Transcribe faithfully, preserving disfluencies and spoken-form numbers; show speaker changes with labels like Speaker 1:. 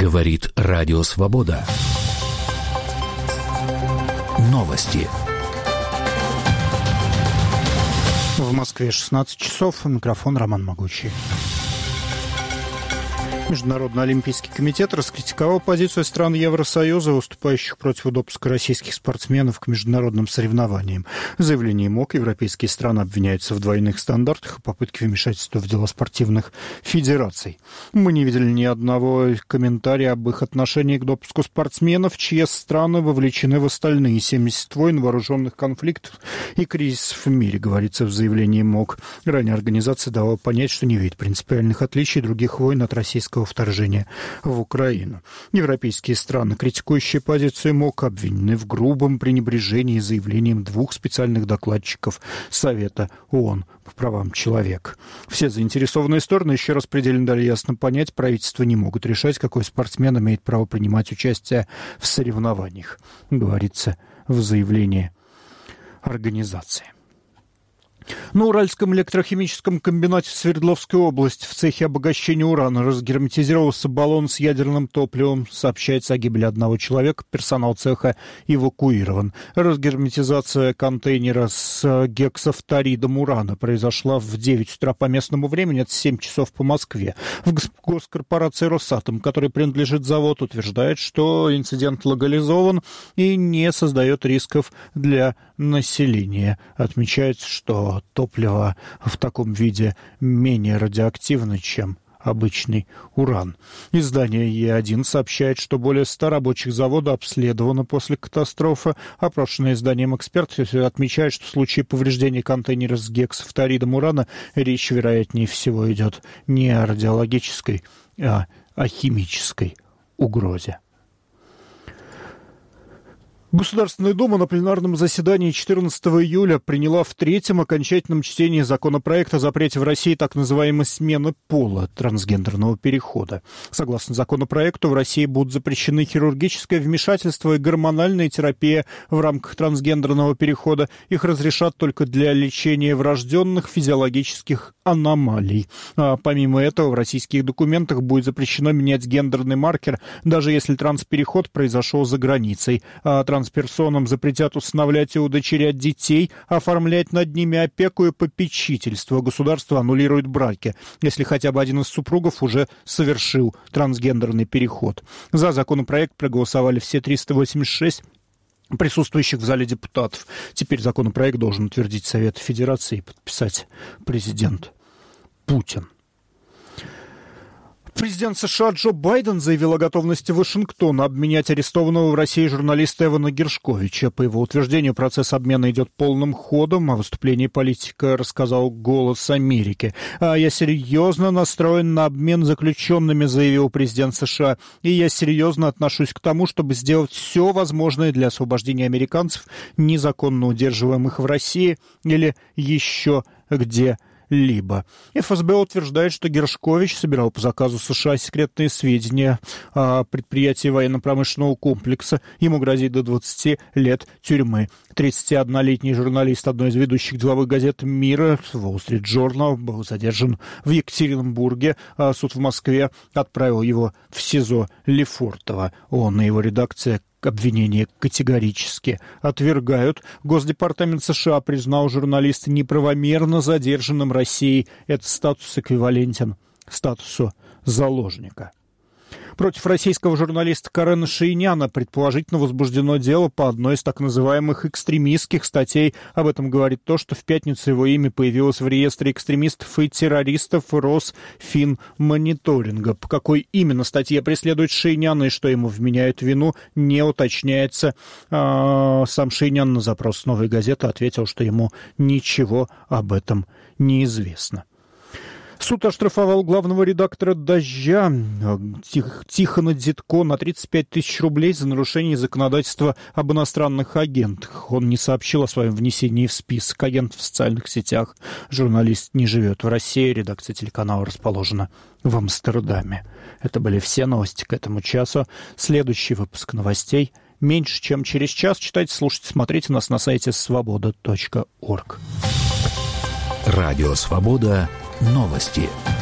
Speaker 1: Говорит Радио Свобода. Новости.
Speaker 2: В Москве шестнадцать часов. Микрофон Роман Могучий. Международный олимпийский комитет раскритиковал позицию стран Евросоюза, выступающих против допуска российских спортсменов к международным соревнованиям. В заявлении МОК европейские страны обвиняются в двойных стандартах и попытке вмешательства в дела спортивных федераций. Мы не видели ни одного комментария об их отношении к допуску спортсменов, чьи страны вовлечены в остальные семьдесят войн, вооруженных конфликтов и кризисов в мире, говорится в заявлении МОК. Ранее организация давала понять, что не видит принципиальных отличий других войн от российского вторжения в Украину. Европейские страны, критикующие позицию МОК, обвинены в грубом пренебрежении заявлением двух специальных докладчиков Совета ООН по правам человека. Все заинтересованные стороны еще раз предельно дали ясно понять, правительства не могут решать, какой спортсмен имеет право принимать участие в соревнованиях, говорится в заявлении организации. На Уральском электрохимическом комбинате в Свердловской области в цехе обогащения урана разгерметизировался баллон с ядерным топливом. Сообщается о гибели одного человека. Персонал цеха эвакуирован. Разгерметизация контейнера с гексафторидом урана произошла в девять утра по местному времени, это семь часов по Москве. В госкорпорации «Росатом», которой принадлежит завод, утверждает, что инцидент легализован и не создает рисков для населения. Отмечается, что топливо в таком виде менее радиоактивно, чем обычный уран. Издание Е один сообщает, что более ста рабочих завода обследовано после катастрофы. Опрошенные изданием эксперты отмечают, что в случае повреждения контейнера с гексафторидом урана речь, вероятнее всего, идет не о радиологической, а о химической угрозе. Государственная Дума на пленарном заседании четырнадцатого июля приняла в третьем окончательном чтении законопроект о запрете в России так называемой смены пола, трансгендерного перехода. Согласно законопроекту, в России будут запрещены хирургическое вмешательство и гормональная терапия в рамках трансгендерного перехода. Их разрешат только для лечения врожденных физиологических аномалий. А помимо этого, в российских документах будет запрещено менять гендерный маркер, даже если транспереход произошел за границей. А трансперсонам запретят усыновлять и удочерять детей, оформлять над ними опеку и попечительство. Государство аннулирует браки, если хотя бы один из супругов уже совершил трансгендерный переход. За законопроект проголосовали все триста восемьдесят шесть присутствующих в зале депутатов. Теперь законопроект должен утвердить Совет Федерации и подписать президент Путин. Президент США Джо Байден заявил о готовности Вашингтона обменять арестованного в России журналиста Эвана Гершковича. По его утверждению, процесс обмена идет полным ходом. О выступлении политика рассказал «Голос Америки». «А я серьезно настроен на обмен заключенными», заявил президент США. «И я серьезно отношусь к тому, чтобы сделать все возможное для освобождения американцев, незаконно удерживаемых в России или еще где-либо». Либо. эф эс бэ утверждает, что Гершкович собирал по заказу США секретные сведения о предприятии военно-промышленного комплекса. Ему грозит до двадцати лет тюрьмы. тридцатиоднолетний журналист одной из ведущих деловых газет мира, Wall Street Journal, был задержан в Екатеринбурге. А суд в Москве отправил его в СИЗО Лефортово. Он и его редакция обвинения категорически отвергают. Госдепартамент США признал журналиста неправомерно задержанным Россией. Этот статус эквивалентен статусу заложника. Против российского журналиста Карена Шейняна предположительно возбуждено дело по одной из так называемых экстремистских статей. Об этом говорит то, что в пятницу его имя появилось в реестре экстремистов и террористов Росфинмониторинга. По какой именно статье преследует Шейняна и что ему вменяют вину, не уточняется. А сам Шейнян на запрос «Новой газеты» ответил, что ему ничего об этом не известно. Суд оштрафовал главного редактора «Дождя» Тихона Дзитко на тридцать пять тысяч рублей за нарушение законодательства об иностранных агентах. Он не сообщил о своем внесении в список агентов в социальных сетях. Журналист не живет в России, редакция телеканала расположена в Амстердаме. Это были все новости к этому часу. Следующий выпуск новостей меньше, чем через час. Читайте, слушайте, смотрите нас на сайте свобода точка орг.
Speaker 1: Радио «Свобода». Новости.